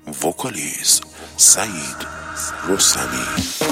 وکالیست سعید رستمی.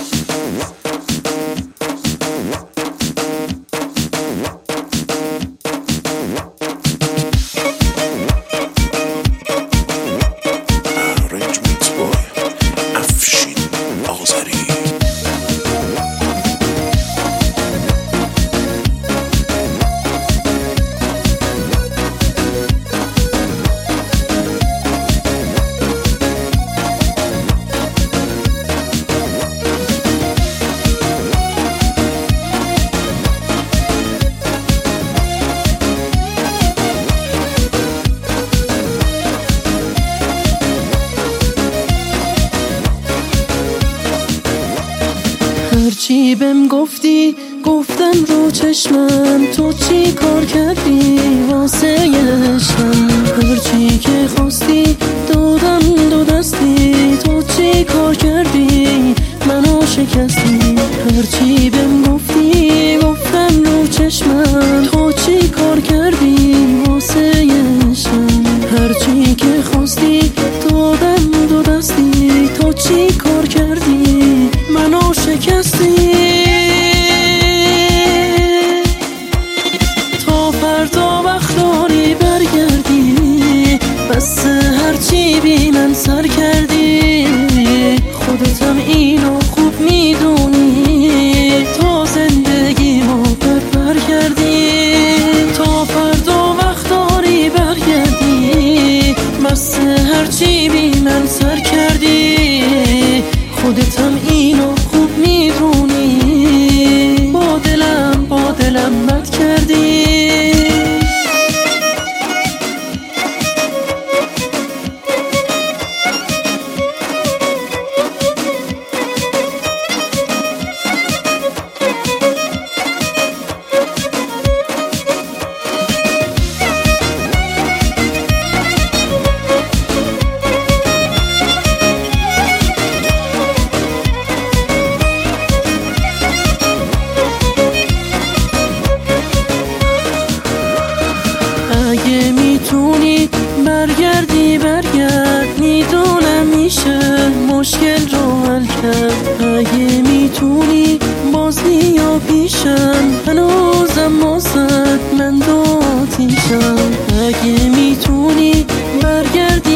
هرچی بهم گفتی گفتم رو چشمم، تو چی کار کردی واسه عشقم؟ هرچی که خواستی دادم دو دستی، تو چی کار کردی منو شکستی؟ هرچی بهم گفتی گفتم رو چشمم، تو چی کار کردی واسه عشقم؟ هرچی که خواستی دادم دو دستی، تو چی کار کردی منو شکستی؟ تا فردا وقت داری برگردی، بس هرچی بی من سر کردی، خودتم اینو خوب میدونی، تا زندگیمو بر کردی. تا فردا وقت داری برگردی، بس هرچی بی من سر کردی، خودتم اینو خوب میدونی، با دلم بد کردی. اگه میتونی برگردی برگرد، میدونم میشه مشکل رو حل کرد. اگه میتونی باز بیا پیشم، هنوزم واسه من داتیشم. اگه میتونی برگردی